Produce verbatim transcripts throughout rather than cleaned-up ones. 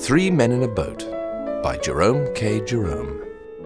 Three Men in a Boat by Jerome K. Jerome.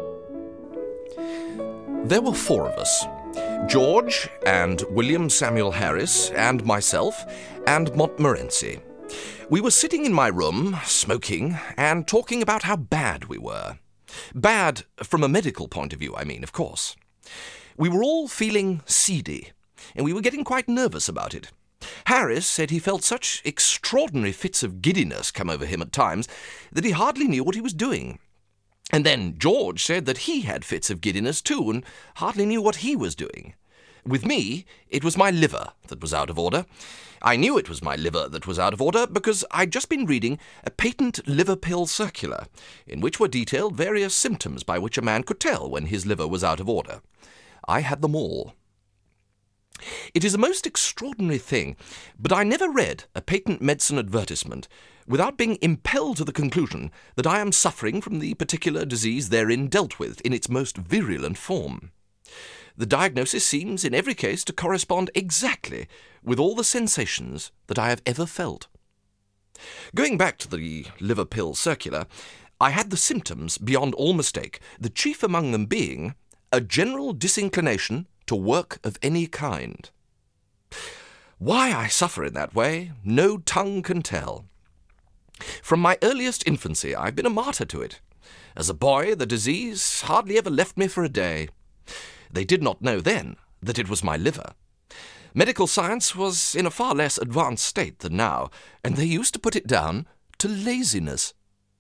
There were four of us, George and William Samuel Harris and myself and Montmorency. We were sitting in my room, smoking, and talking about how bad we were. Bad from a medical point of view, I mean, of course. We were all feeling seedy, and we were getting quite nervous about it. Harris said he felt such extraordinary fits of giddiness come over him at times that he hardly knew what he was doing. And then George said that he had fits of giddiness too and hardly knew what he was doing. With me, it was my liver that was out of order. I knew it was my liver that was out of order because I'd just been reading a patent liver pill circular, in which were detailed various symptoms by which a man could tell when his liver was out of order. I had them all. It is a most extraordinary thing, but I never read a patent medicine advertisement without being impelled to the conclusion that I am suffering from the particular disease therein dealt with in its most virulent form. The diagnosis seems in every case to correspond exactly with all the sensations that I have ever felt. Going back to the liver pill circular, I had the symptoms beyond all mistake, the chief among them being a general disinclination to work of any kind. Why I suffer in that way, no tongue can tell. From my earliest infancy, I've been a martyr to it. As a boy, the disease hardly ever left me for a day. They did not know then that it was my liver. Medical science was in a far less advanced state than now, and they used to put it down to laziness.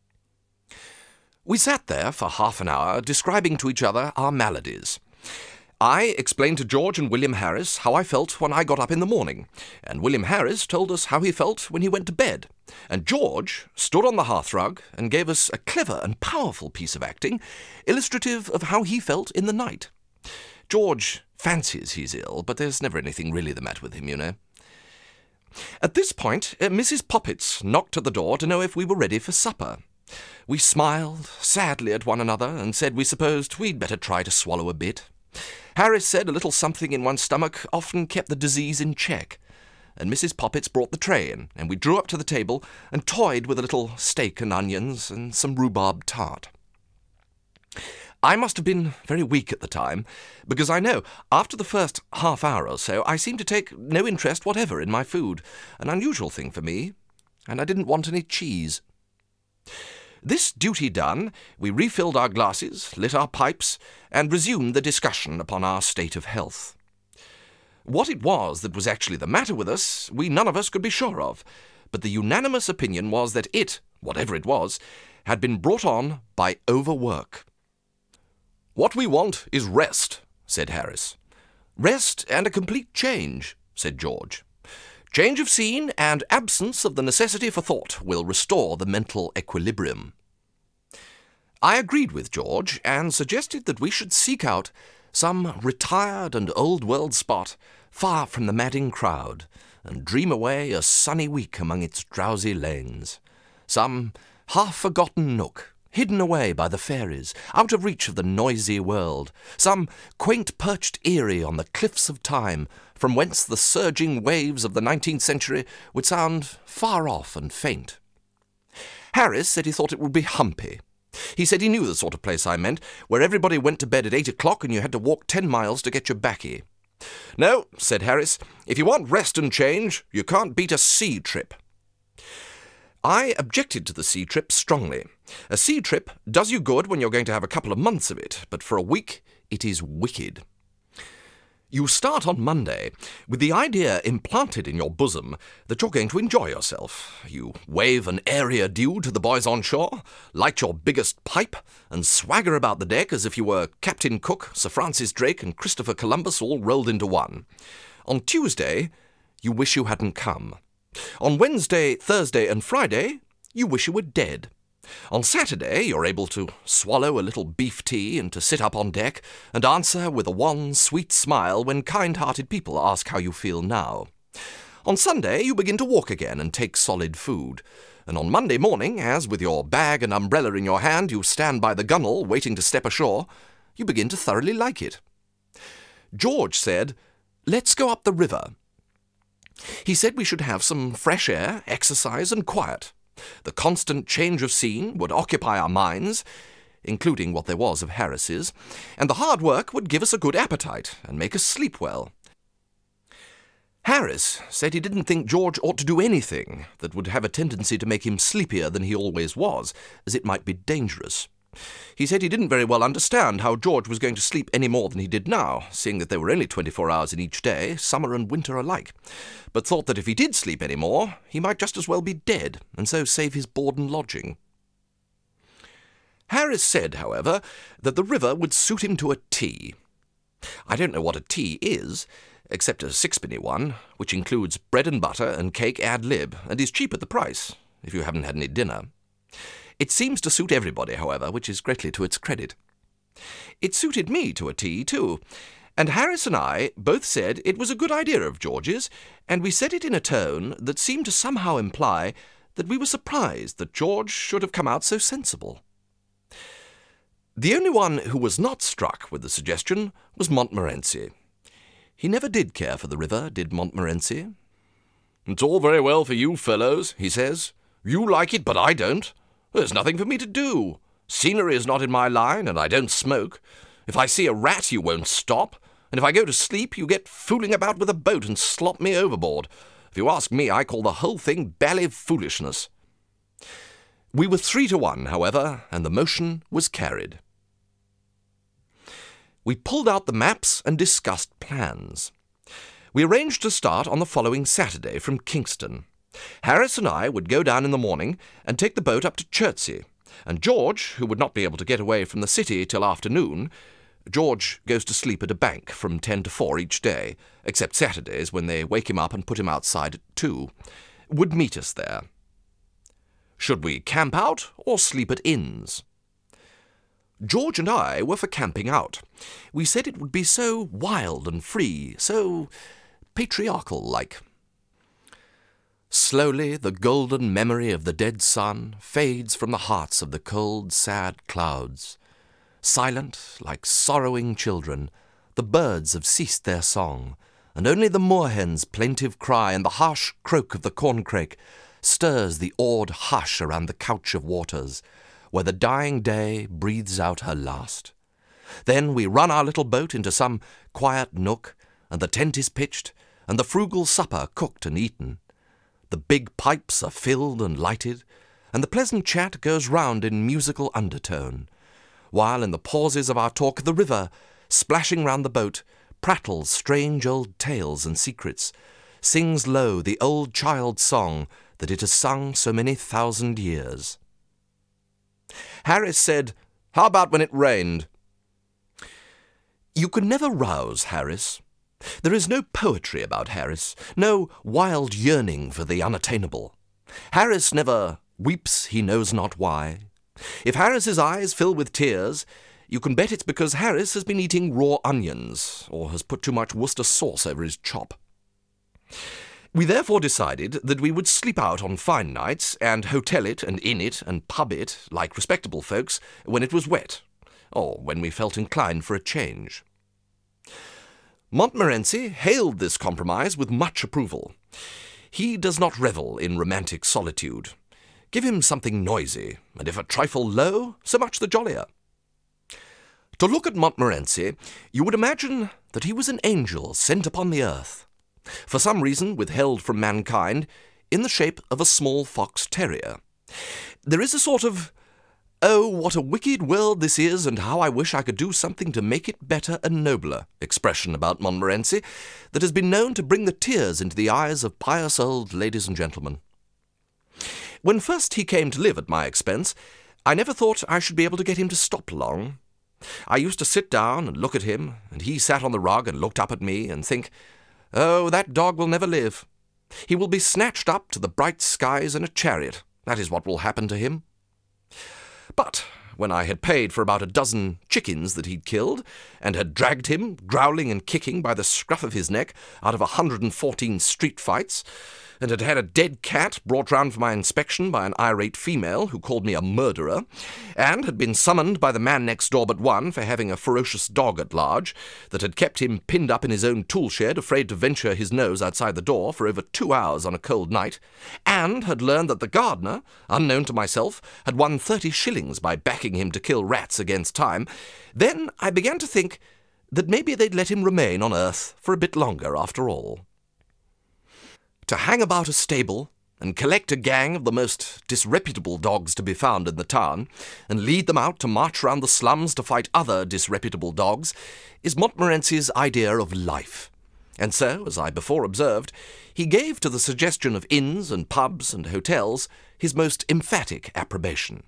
We sat there for half an hour describing to each other our maladies. I explained to George and William Harris how I felt when I got up in the morning, and William Harris told us how he felt when he went to bed, and George stood on the hearthrug and gave us a clever and powerful piece of acting, illustrative of how he felt in the night. George fancies he's ill, but there's never anything really the matter with him, you know. At this point, uh, Missus Poppets knocked at the door to know if we were ready for supper. We smiled sadly at one another and said we supposed we'd better try to swallow a bit. Harris said a little something in one's stomach often kept the disease in check, and Missus Poppets brought the tray in, and we drew up to the table and toyed with a little steak and onions and some rhubarb tart. I must have been very weak at the time, because I know, after the first half hour or so, I seemed to take no interest whatever in my food, an unusual thing for me, and I didn't want any cheese. This duty done, we refilled our glasses, lit our pipes, and resumed the discussion upon our state of health. What it was that was actually the matter with us, we none of us could be sure of, but the unanimous opinion was that it, whatever it was, had been brought on by overwork. "What we want is rest," said Harris. "Rest and a complete change," said George. "Change of scene and absence of the necessity for thought will restore the mental equilibrium." I agreed with George and suggested that we should seek out some retired and old-world spot far from the madding crowd and dream away a sunny week among its drowsy lanes. Some half-forgotten nook, hidden away by the fairies, out of reach of the noisy world, some quaint perched eyrie on the cliffs of time, from whence the surging waves of the nineteenth century would sound far off and faint. Harris said he thought it would be humpy. He said he knew the sort of place I meant, where everybody went to bed at eight o'clock and you had to walk ten miles to get your baccy. "No," said Harris, "if you want rest and change, you can't beat a sea trip." I objected to the sea trip strongly. A sea trip does you good when you're going to have a couple of months of it, but for a week it is wicked. You start on Monday with the idea implanted in your bosom that you're going to enjoy yourself. You wave an airy adieu to the boys on shore, light your biggest pipe, and swagger about the deck as if you were Captain Cook, Sir Francis Drake, and Christopher Columbus all rolled into one. On Tuesday, you wish you hadn't come. On Wednesday, Thursday, and Friday, you wish you were dead. On Saturday, you're able to swallow a little beef tea and to sit up on deck and answer with a wan, sweet smile when kind-hearted people ask how you feel now. On Sunday, you begin to walk again and take solid food. And on Monday morning, as with your bag and umbrella in your hand you stand by the gunwale waiting to step ashore, you begin to thoroughly like it. George said, "Let's go up the river." He said we should have some fresh air, exercise, and quiet. The constant change of scene would occupy our minds, including what there was of Harris's, and the hard work would give us a good appetite and make us sleep well. Harris said he didn't think George ought to do anything that would have a tendency to make him sleepier than he always was, as it might be dangerous. He said he didn't very well understand how George was going to sleep any more than he did now, seeing that there were only twenty-four hours in each day, summer and winter alike, but thought that if he did sleep any more, he might just as well be dead, and so save his board and lodging. Harris said, however, that the river would suit him to a T. I don't know what a tea is, except a sixpenny one, which includes bread and butter and cake ad lib, and is cheap at the price, if you haven't had any dinner. It seems to suit everybody, however, which is greatly to its credit. It suited me to a tea, too, and Harris and I both said it was a good idea of George's, and we said it in a tone that seemed to somehow imply that we were surprised that George should have come out so sensible. The only one who was not struck with the suggestion was Montmorency. He never did care for the river, did Montmorency. "It's all very well for you fellows," he says. "You like it, but I don't. There's nothing for me to do. Scenery is not in my line, and I don't smoke. If I see a rat, you won't stop, and if I go to sleep, you get fooling about with a boat and slop me overboard. If you ask me, I call the whole thing bally foolishness." We were three to one, however, and the motion was carried. We pulled out the maps and discussed plans. We arranged to start on the following Saturday from Kingston. Harris and I would go down in the morning and take the boat up to Chertsey, and George, who would not be able to get away from the city till afternoon — George goes to sleep at a bank from ten to four each day, except Saturdays when they wake him up and put him outside at two — would meet us there. Should we camp out or sleep at inns? George and I were for camping out. We said it would be so wild and free, so patriarchal-like. Slowly the golden memory of the dead sun fades from the hearts of the cold, sad clouds. Silent, like sorrowing children, the birds have ceased their song, and only the moorhen's plaintive cry and the harsh croak of the corncrake stirs the awed hush around the couch of waters, where the dying day breathes out her last. Then we run our little boat into some quiet nook, and the tent is pitched, and the frugal supper cooked and eaten. The big pipes are filled and lighted, and the pleasant chat goes round in musical undertone, while in the pauses of our talk the river, splashing round the boat, prattles strange old tales and secrets, sings low the old child's song that it has sung so many thousand years. Harris said, "How about when it rained?" You could never rouse Harris. There is no poetry about Harris, no wild yearning for the unattainable. Harris never weeps he knows not why. If Harris's eyes fill with tears, you can bet it's because Harris has been eating raw onions, or has put too much Worcester sauce over his chop. We therefore decided that we would sleep out on fine nights, and hotel it and inn it and pub it, like respectable folks, when it was wet, or when we felt inclined for a change. Montmorency hailed this compromise with much approval. He does not revel in romantic solitude. Give him something noisy, and if a trifle low, so much the jollier. To look at Montmorency, you would imagine that he was an angel sent upon the earth, for some reason withheld from mankind, in the shape of a small fox terrier. There is a sort of, "Oh, what a wicked world this is, and how I wish I could do something to make it better and nobler" expression about Montmorency that has been known to bring the tears into the eyes of pious old ladies and gentlemen. When first he came to live at my expense, I never thought I should be able to get him to stop long. I used to sit down and look at him, and he sat on the rug and looked up at me, and think, "Oh, that dog will never live. He will be snatched up to the bright skies in a chariot. That is what will happen to him." But when I had paid for about a dozen chickens that he'd killed, and had dragged him, growling and kicking by the scruff of his neck, out of a hundred and fourteen street fights, and had had a dead cat brought round for my inspection by an irate female who called me a murderer, and had been summoned by the man next door but one for having a ferocious dog at large, that had kept him pinned up in his own tool-shed, afraid to venture his nose outside the door for over two hours on a cold night, and had learned that the gardener, unknown to myself, had won thirty shillings by backing him to kill rats against time, then I began to think that maybe they'd let him remain on earth for a bit longer after all. To hang about a stable and collect a gang of the most disreputable dogs to be found in the town, and lead them out to march round the slums to fight other disreputable dogs, is Montmorency's idea of life. And so, as I before observed, he gave to the suggestion of inns and pubs and hotels his most emphatic approbation.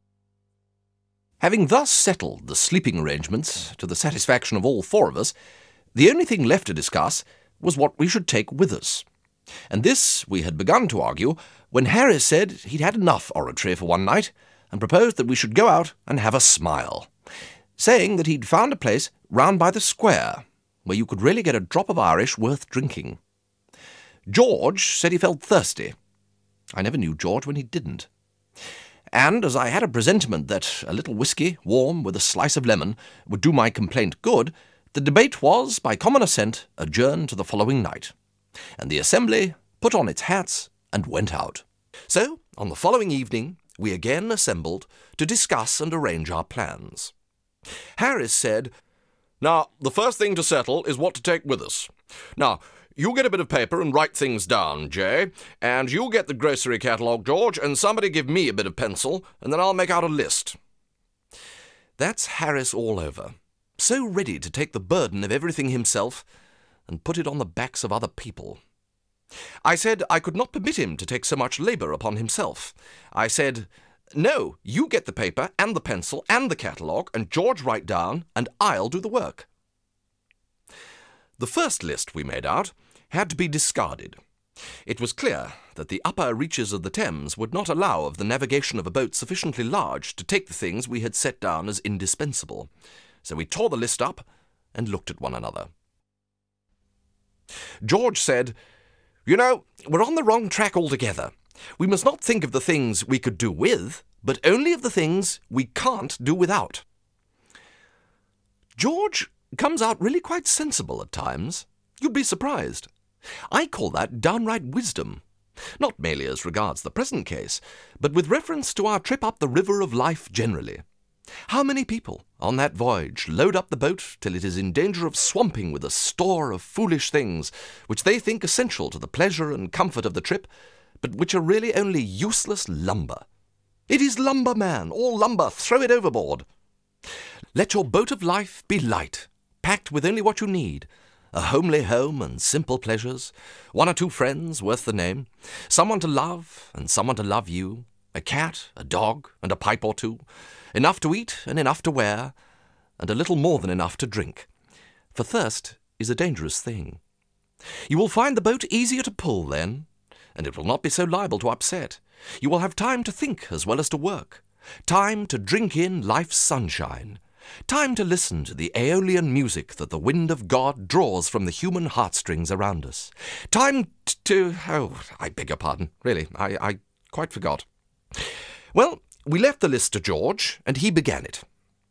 Having thus settled the sleeping arrangements to the satisfaction of all four of us, the only thing left to discuss was what we should take with us. And this we had begun to argue when Harris said he'd had enough oratory for one night and proposed that we should go out and have a smile, saying that he'd found a place round by the square where you could really get a drop of Irish worth drinking. George said he felt thirsty. I never knew George when he didn't. And as I had a presentiment that a little whisky, warm with a slice of lemon, would do my complaint good, the debate was, by common assent, adjourned to the following night, and the assembly put on its hats and went out. So, on the following evening, we again assembled to discuss and arrange our plans. Harris said, "Now, the first thing to settle is what to take with us. Now, you get a bit of paper and write things down, Jay, and you get the grocery catalogue, George, and somebody give me a bit of pencil, and then I'll make out a list." That's Harris all over, so ready to take the burden of everything himself and put it on the backs of other people. I said I could not permit him to take so much labour upon himself. I said, "No, you get the paper and the pencil and the catalogue, and George write down, and I'll do the work." The first list we made out had to be discarded. It was clear that the upper reaches of the Thames would not allow of the navigation of a boat sufficiently large to take the things we had set down as indispensable. So we tore the list up and looked at one another. George said, "You know, we're on the wrong track altogether. We must not think of the things we could do with, but only of the things we can't do without." George comes out really quite sensible at times. You'd be surprised. I call that downright wisdom, not merely as regards the present case, but with reference to our trip up the river of life generally. How many people, on that voyage, load up the boat till it is in danger of swamping with a store of foolish things which they think essential to the pleasure and comfort of the trip, but which are really only useless lumber. It is lumber, man, all lumber, throw it overboard. Let your boat of life be light, packed with only what you need, a homely home and simple pleasures, one or two friends worth the name, someone to love and someone to love you, a cat, a dog, and a pipe or two, enough to eat and enough to wear, and a little more than enough to drink. For thirst is a dangerous thing. You will find the boat easier to pull then, and it will not be so liable to upset. You will have time to think as well as to work, time to drink in life's sunshine, time to listen to the aeolian music that the wind of God draws from the human heartstrings around us, time t- to... oh, I beg your pardon, really, I, I quite forgot. Well, we left the list to George, and he began it.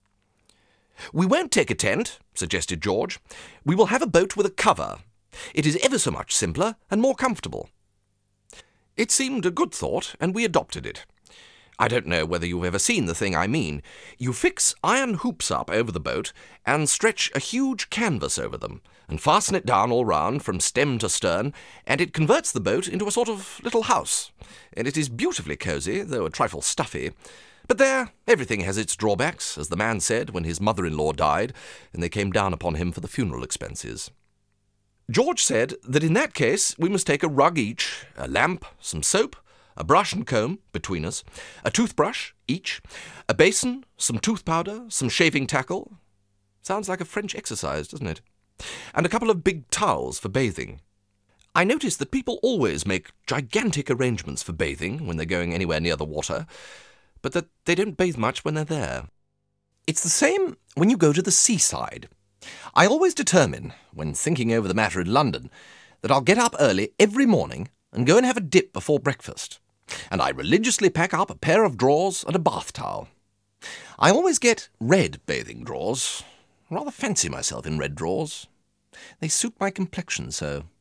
"We won't take a tent," suggested George. "We will have a boat with a cover. It is ever so much simpler and more comfortable." It seemed a good thought, and we adopted it. I don't know whether you've ever seen the thing I mean. You fix iron hoops up over the boat and stretch a huge canvas over them and fasten it down all round from stem to stern, and it converts the boat into a sort of little house. And it is beautifully cosy, though a trifle stuffy. But there, everything has its drawbacks, as the man said when his mother-in-law died, and they came down upon him for the funeral expenses. George said that in that case we must take a rug each, a lamp, some soap, a brush and comb, between us, a toothbrush, each, a basin, some tooth powder, some shaving tackle. Sounds like a French exercise, doesn't it? And a couple of big towels for bathing. I notice that people always make gigantic arrangements for bathing when they're going anywhere near the water, but that they don't bathe much when they're there. It's the same when you go to the seaside. I always determine, when thinking over the matter in London, that I'll get up early every morning and go and have a dip before breakfast, and I religiously pack up a pair of drawers and a bath towel. I always get red bathing drawers. I rather fancy myself in red drawers. They suit my complexion so.